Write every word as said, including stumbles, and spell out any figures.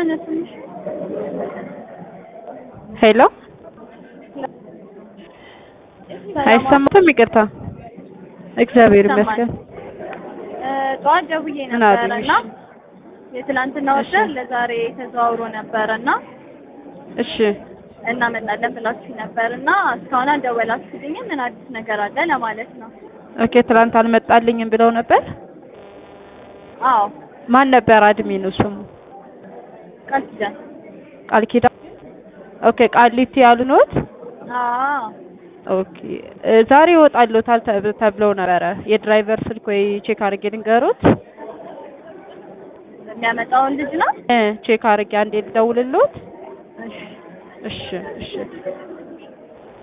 አያነሱም። ሄሎ አይሰማም? ይቅርታ። እግዚአብሔር ይመስገን። ጠዋት ደውዬ ነበርና የትላንትና ወደር ለዛሬ ተዘዋውሮ ነበርና እሺ እናመጣለን ብላችሁ ነበርና እስካሁን አልደወላችሁልኝም። ምን አዲስ ነገር አለ ለማለት ነው። ኦኬ ትላንት አልመጣልኝም ብለው ነበር? አዎ። ማን ነበር አድሚኑ ስሙ? ቃል ኪዳን። ቃል ኪዳን። ኦኬ ቃሊቲ ያሉት? አዎ። ኦኬ ዛሬ ይወጣልዎታል ተብለው ነበረ። የድራይቨር ስልክ ወይ ቼክ አድርጌ ልንገሮት? የሚያመጣውን ልጅ ነው? እ ቼክ አድርጌ አንዴ ልደውልልዎት? እሺ እሺ እሺ